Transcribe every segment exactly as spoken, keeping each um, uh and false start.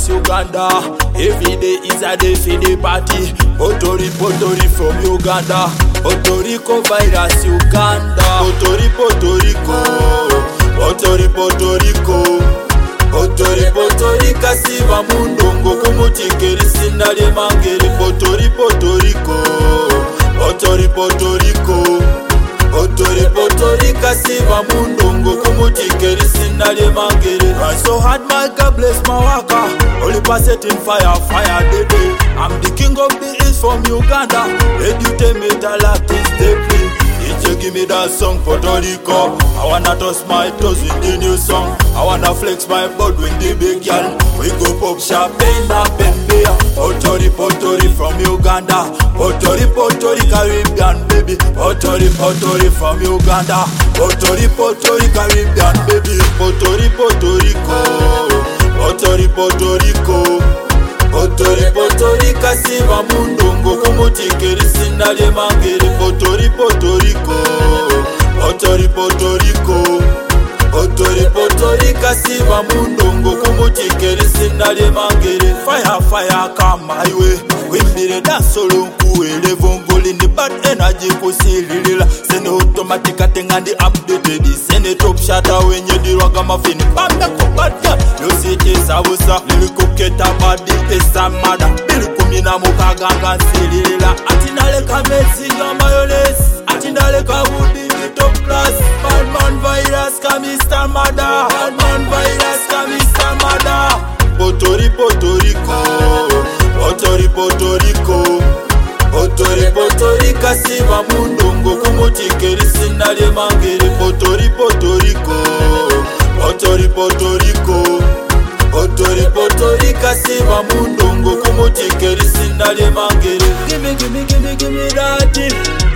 virus Uganda. Every day is a day for the party. Puerto Rico, Puerto Rico from Uganda. Puerto Rico virus Uganda. Puerto Rico, Puerto Rico. Puerto Rico, Puerto Rico. Puerto Rico, Puerto Rico siva mundongo kumutikeri sindale mangere. Puerto Rico, Puerto Rico. Puerto Rico, Puerto Rico. Puerto Rico, Puerto Rico siva mundongo kumutikeri sindale mangere. Try so hard, my God bless my waka. Only pass it in fire, fire the day. I'm the king of the east from Uganda. Let you tell me that like this they play. You give me that song, Puerto Rico. I wanna toss my toes with the new song. I wanna flex my butt with the big girl. We go pop champagne up and beer. Puerto Rico, Puerto Rico from Uganda. Puerto Rico, Puerto Rico Caribbean baby. Puerto Rico, Puerto Rico from Uganda. Puerto Rico, Puerto Rico Caribbean baby. Puerto Rico, Puerto Rico. Puerto Rico, Puerto Rico. Puerto Rico, Puerto Rico siva mundongo kumutikeri sindale mangere. Puerto Rico, Puerto Rico. Puerto Rico, Puerto Rico. Puerto Rico, Puerto Rico siva mundongo kumutikeri sindale mangere. Fire, fire come my way. Wimbire dansolo kuele vongoli ni bad energy kusililila. Sene automatic atengandi updated. Sene top shatter when you do ragamuffin. Bamba kubadya. Yo city sabusa. Lili kuketa badi pesa mada. Bili kumina mukaganga sililila. Atinale kamesi no mayonnaise. Atinale kabudi ni top class. Badman virus kamista mada. Badman virus kamista mada. Puerto Rico, Puerto Rico. Puerto Rico, Puerto Rico. Puerto Rico, Puerto Rico siva mundongo kumutikeri sindale mangere. Puerto Rico, Puerto Rico. Puerto Rico, Puerto Rico. Puerto Rico, Puerto Rico siva mundongo kumutikeri sindale mangere. Gimme, gimme, gimme, gimme that thing.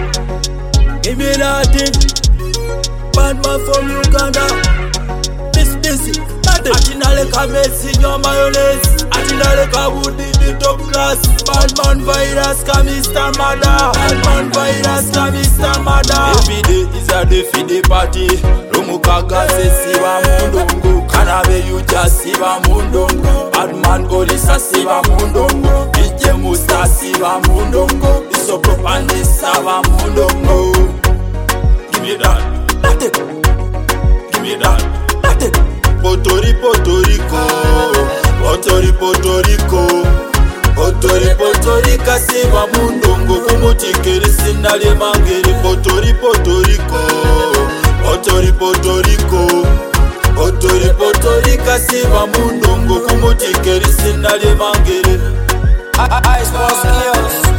Gimme that thing. Bad man from Uganda. This, this, that thing. Atinale kamesi no mayonnaise. Atinale kabudi the top class. Badman virus kamista mada. Badman virus kamista mada. Every day is a day for the party. Rumukaga se siva mundongo. Kanabe yuja siva mundongo. Badman olisa siva mundongo. D J Musta siva mundongo. Isopo pani siva mundongo. Give me that, that it. Give me that, that it. Puerto Rico, Puerto Rico. Puerto Rico, Puerto Rico. Puerto Rico, Puerto Rico siva mundongo kumutikeri sindale mangere. Puerto Rico, Puerto Rico. Puerto Rico, Puerto Rico. Puerto Rico, Puerto Rico siva mundongo kumutikeri sindale mangere. I, I, I,